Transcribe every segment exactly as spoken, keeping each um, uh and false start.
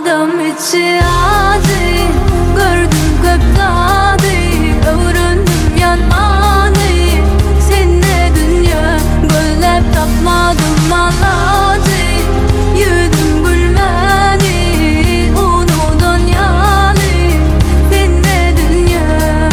adam içi adi, gördüm köp tadı, öğrendim yanmanı. Seninle dünya göllep tapmadım maladı. Yüdüm gülmeni, unudan yani. Seninle dünya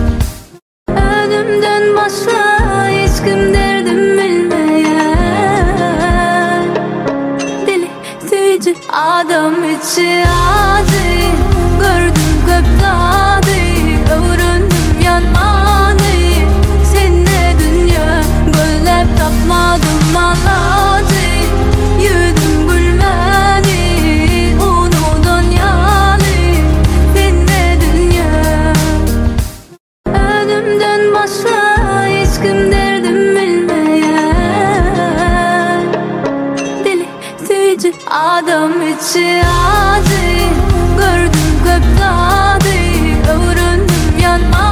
ölümden başka hiç kim derdim bilmeyen. Deli sevici adam içi adi, gördüm köp tadı, öğrendim yanmanı. Seninle dünya göllep tapmadım maladı. Yüdüm gülmeni, unudan yani. Seninle dünya ölümden başka hiç kim derdim bilmeyen. Deli sevici adam içi adi, gördüm köp tadı, öğrendim yanmanı.